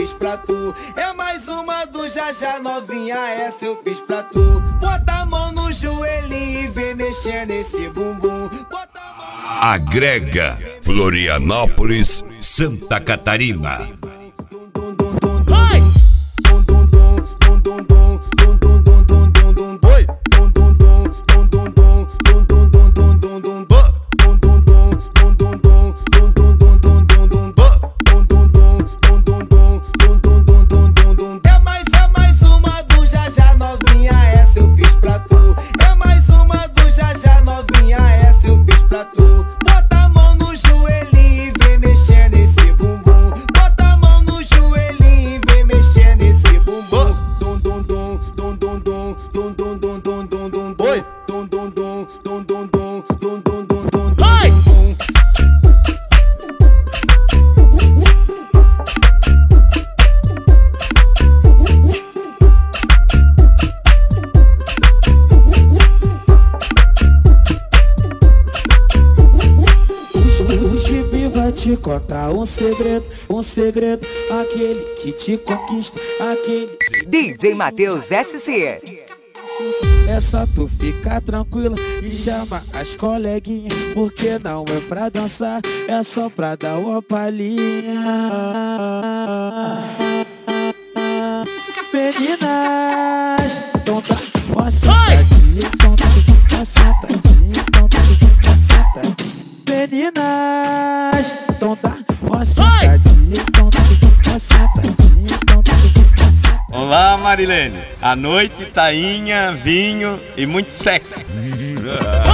fiz pra tu. É mais uma do Já novinha, essa eu fiz pra tu. Bota a mão no joelhinho e vem mexer nesse bumbum. Bota a mão... Agrega Florianópolis, Santa Catarina. Te contar um segredo, aquele que te conquista, aquele... DJ Matheus SC. É só tu ficar tranquila e chama as coleguinhas, porque não é pra dançar, é só pra dar uma palhinha. Meninas, então tá uma sentadinha, então tá uma sentadinha, então tá uma sentadinha. Meninas, então tá uma sentadinha, então tá uma sentadinha, então tá uma sentadinha. Olá, Marilene. À noite, tainha, vinho e muito sexo.